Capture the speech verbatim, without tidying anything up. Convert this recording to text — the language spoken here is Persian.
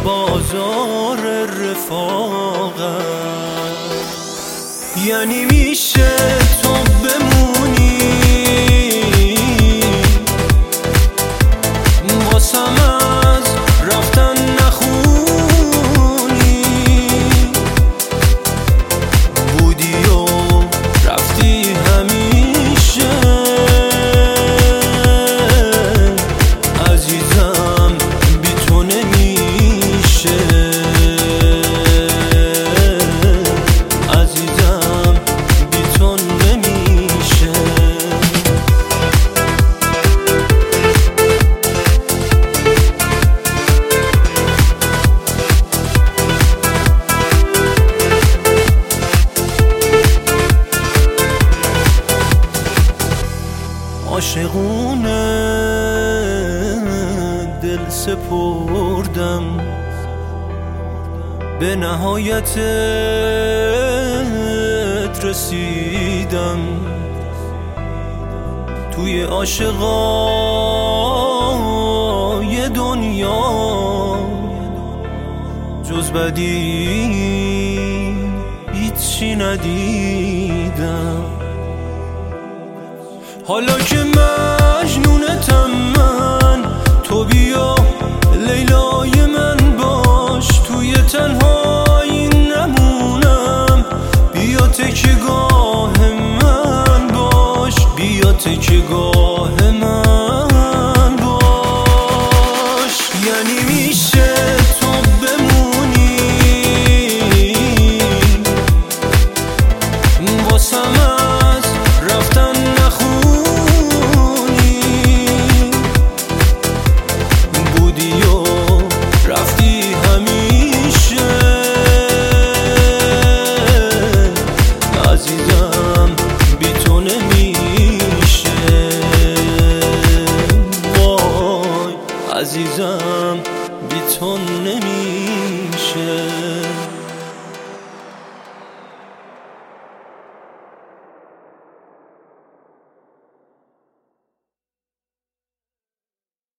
بازار رفاقت. یعنی میشه تو بمونی واسم از رفتن نخونی، بودی و رفتی همیشه عزیزم، بی تو نمیشه عزیزم، بی تو نمیشه. عاشقونه دل سپردم، به نهایتت رسیدم. توی عاشقای دنیا جز بدی هیچی ندیدم. حالا که مجنونتم من، تو بیا لیلای من باش، توی تنهایی نمونم، بیا تکیه‌گاه من باش، بیا تکیه‌گاه من باش. یعنی میشه تو بمونی واسم از رفتن نخونی، بودی و رفتی همیشه عزیزم، بی تو نمیشه. وای عزیزم، بی تو نمیشه.